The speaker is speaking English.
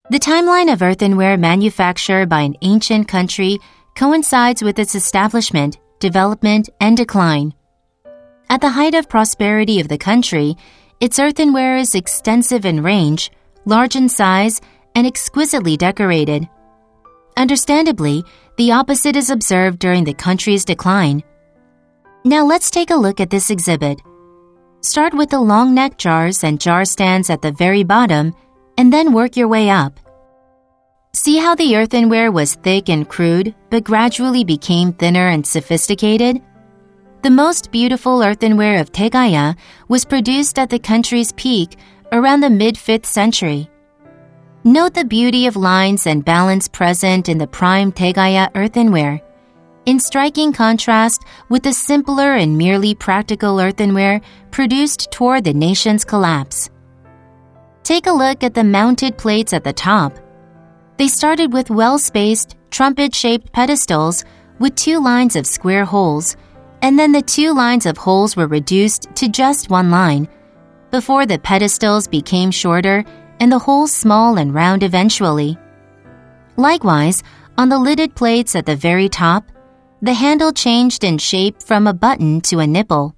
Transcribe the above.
The timeline of earthenware manufacture by an ancient country coincides with its establishment, development, and decline. At the height of prosperity of the country, its earthenware is extensive in range, large in size, and exquisitely decorated. Understandably, the opposite is observed during the country's decline. Now let's take a look at this exhibit. Start with the long neck jars and jar stands at the very bottom, and then work your way up. See how the earthenware was thick and crude, but gradually became thinner and sophisticated? The most beautiful earthenware of Taegaya was produced at the country's peak around the mid-5th century. Note the beauty of lines and balance present in the prime Taegaya earthenware, in striking contrast with the simpler and merely practical earthenware produced toward the nation's collapse. Take a look at the mounted plates at the top. They started with well-spaced, trumpet-shaped pedestals with 2 lines of square holes, and then the 2 lines of holes were reduced to just 1 line, before the pedestals became shorter and the holes small and round eventually. Likewise, on the lidded plates at the very top, the handle changed in shape from a button to a nipple.